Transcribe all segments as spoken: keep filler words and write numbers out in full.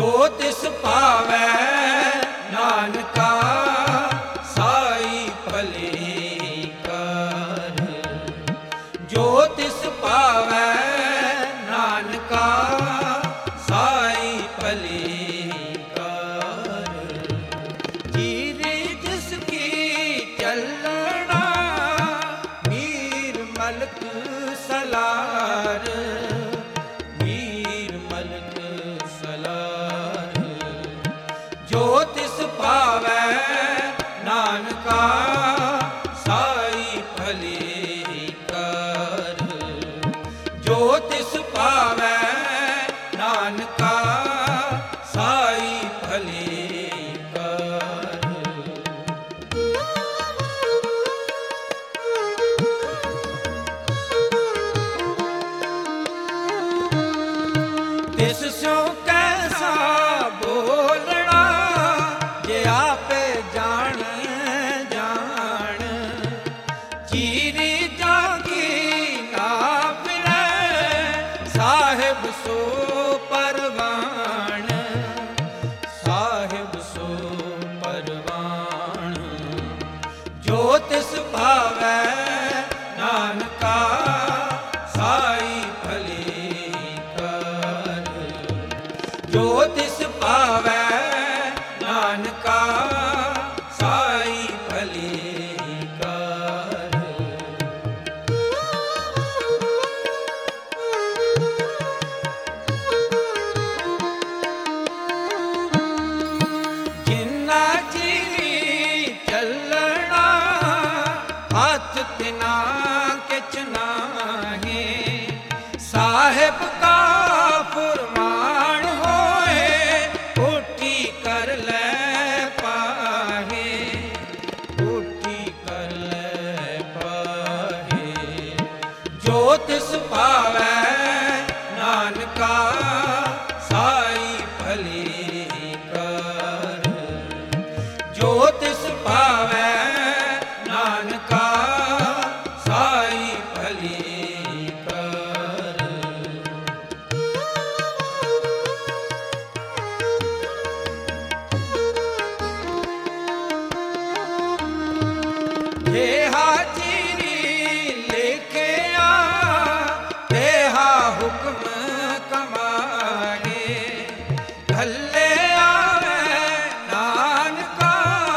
ਜੋ ਤਿਸ ਭਾਵੈ ਨਾਨਕਾ ਸਾਈ ਭਲੀ ਕਰ। ਜੋ ਤਿਸ ਭਾਵੈ ਨਾਨਕਾ ਸਾਈ ਭਲੀ ਕਰ। ਜੀਰੀ ਜਿਸ ਕੀ ਚੱਲਣਾ ਮੀਰ ਮਲਕ ਸਲਾਰ। ਮੀਰ ਮਲਕ ਸਲਾਰ। ਜੋ ਤਿਸ ਭਾਵੈ ਨਾਨਕਾ ਸਾਈ ਭਲੀ ਕਰ। ਜੋ ਤਿਸ ਭਾਵੈ ਨਾਨਕਾ ਸਾਈ ਭਲੀ ਕਰ। ਤਿਸ ਸਿਉ ਕੈਸਾ ਬੋਲਣਾ ਜੇ ਆਪੇ ਜਾਣ ਜਾਣ। ਚੀਰੀ ਜਾਗੀ ਨਾ ਫਿਰੈ ਸਾਹਿਬ ਸੋ ਪਰਵਾਣ। ਸਾਹਿਬ ਸੋ ਪਰਵਾਣ। ਜੋ ਤਿਸ ਭਾਵੈ ਨਾਨਕਾ ਸਾਈ ਭਲੀ ਕਰ। ਜੋ ਤਿਸ ਭਾਵੈ ਨਾਨਕਾ ਸਾਈ ਭਲੀ ਕਰ। ਜਿੰਨਾ ਚਿਰ ਚੱਲਣਾ ਹੱਥ ਤਿਨਾ ਕਿਛ ਨਾਹੀਂ। ਸਾਹਿਬ ਕਾ ਫੁਰਮਾਨ ਹੋਏ ਕੋਠੀ ਕਰ ਲੈ ਪਾਹੇ। ਕੋਠੀ ਕਰ ਲੈ ਪਾਹੇ। ਜੋ ਤਿਸ ਭਾਵੈ ਨਾਨਕਾ ਸਾਈ ਭਲੀ ਕਰ। ਜੋ ਤਿਸ ਭਾਵੈ ਨਾਨਕਾ ਸਾਈ ਭਲੀ ਕਰ। ਜੇਹਾ ਚੀਰੀ ਲਿਖਿਆ ਤੇਹਾ ਹੁਕਮ ਕਮਾਏ। ਘੱਲੇ ਆਵੇ ਨਾਨਕਾ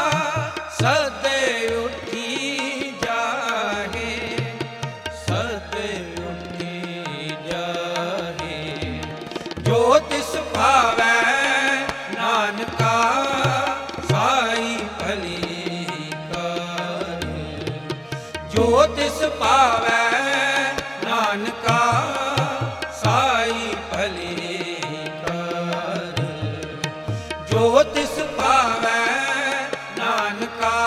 ਸਦੇ ਉੱਠੀ ਜਾਹੇ। ਸਦੇ ਉੱਠੀ ਜਾਹੇ। ਜੋ ਤਿਸ ਭਾਵੈ ਨਾਨਕਾ ਸਾਈ ਭਲੀ ਕਰ। ਜੋ ਤਿਸ ਭਾਵੈ ਨਾਨਕਾ ਸਾਈ ਭਲੀ ਕਰ। ਜੋ ਤਿਸ ਭਾਵੈ ਨਾਨਕਾ